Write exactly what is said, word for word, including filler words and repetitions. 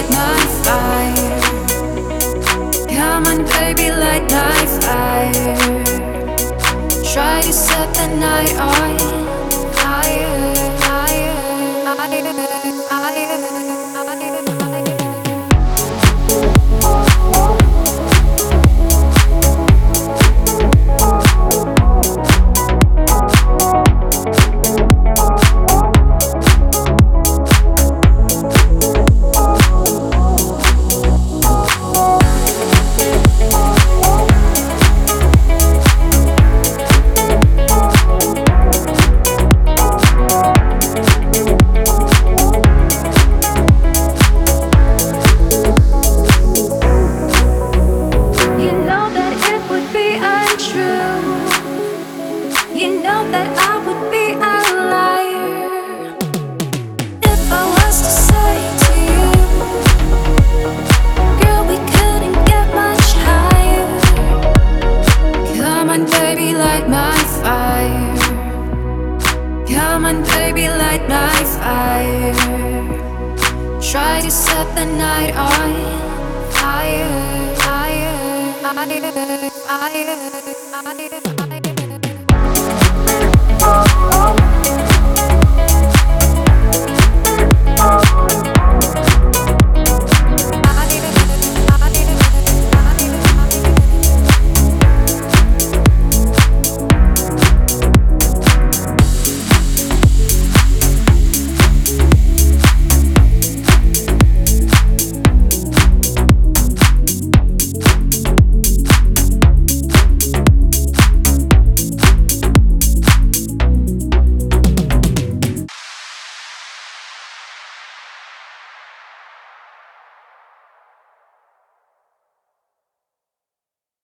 light my fire. Come on, baby, light my fire. Try to set the night on fire, fire, fire, fire. You know that I would be a liar if I was to say to you, girl, we couldn't get much higher. Come on, baby, light my fire. Come on, baby, light my fire. Try to set the night on fire, fire, fire, fire, fire.